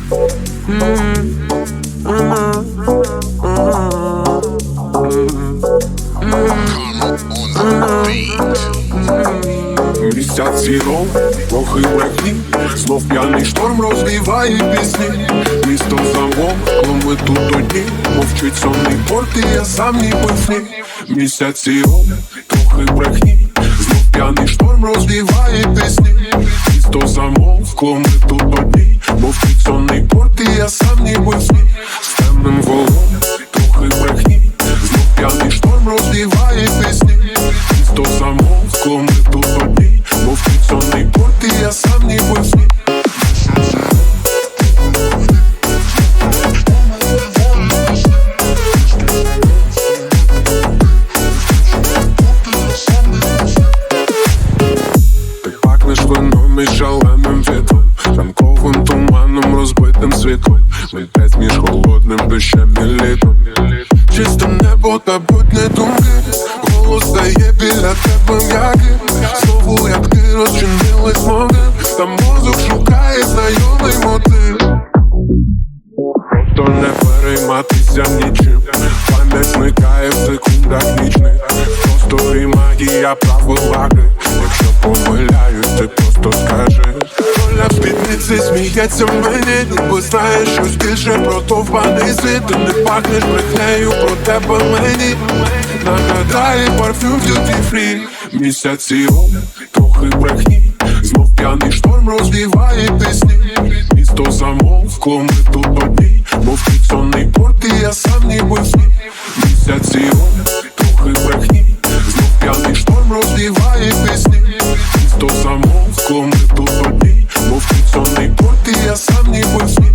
Місяці ров, трохи брехні, знов п'яний шторм розвіває пісні. Місто замовкло, ми тут одні, мовчить сонний порт, і я сам ніби в сні. Місяці ров, трохи брехні, знов п'яний шторм розвіває пісні. Місто замовкло, ми тут одні, мовчить сонний порт, і я сам ніби в сні. З темним волом, трохи брехні, знов п'яний шторм розвіває пісні. Місто замовкло, ми тут одні, мовчить сонний порт, і я сам ніби в сні. Ти пахнеш вином і шаленим вітром, ранковим туманом, розбитим світлом. Ми десь між холодним дощем і літом. Чисте небо та будні думки, голос стає біля тебе м'яким. Знову як ти розчинили смоги, та мозок шукає знайомий мотив. Просто не перейматися нічим, пам'ять зникає в секундах нічних. Просто і магія правил гри, якщо помиляюсь, ти просто скажи. Доля в спідниці сміється мені, ніби знаєш щось більше про довбаний світ. Ти не пахнеш брехнею, про тебе мені нагадає парфюм duty free. Місяці ров, трохи брехні, знов п'яний шторм розвіває пісні. Місто замовкло, ми тут одні, мовчить сонний порт, і я сам ніби в сні. Місяці ров, трохи брехні, знов п'яний шторм розвіває пісні. Місто замовкло, ми тут одні, мовчить сонний порт, і я сам ніби в сні.